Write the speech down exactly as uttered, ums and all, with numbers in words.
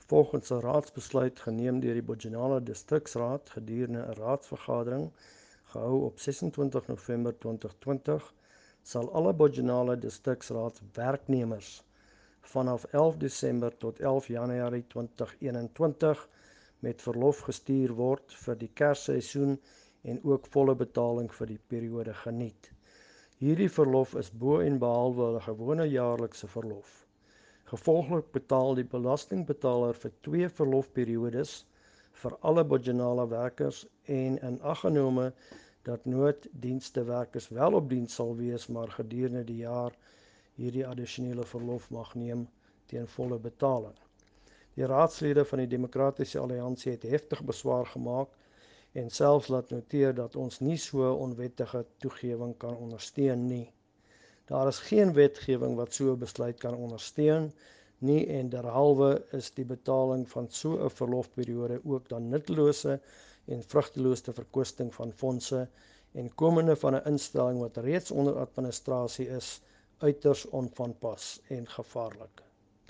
Volgens 'n raadsbesluit geneem deur die Bojinala Distriksraad gedurende 'n raadsvergadering gehou op ses en twintig November twintig twintig, sal alle Bojinala Distriksraad werknemers vanaf elf Desember tot elf Januarie twintig eenentwintig met verlof gestuur word vir die Kersseisoen en ook volle betaling vir die periode geniet. Hierdie verlof is bo en behalwe hulle gewone jaarlikse verlof. Gevolglik betaal die belastingbetaler vir twee verlofperiodes vir alle Bojinala werkers en in ag genome dat nooddienstewerkers wel op diens sal wees, maar gedurende die jaar hierdie addisionele verlof mag neem teen volle betaling. Die raadslede van die Demokratiese Alliansie het heftig beswaar gemaak en selfs laat noteer dat ons nie so onwettige toegewing kan ondersteun nie. Daar is geen wetgewing wat so 'n besluit kan ondersteun nie en derhalwe is die betaling van so 'n verlofperiode ook dan nuttelose en vrugtelose verkwisting van fondse en komende van 'n instelling wat reeds onder administrasie is, uiters onvanpas en gevaarlik.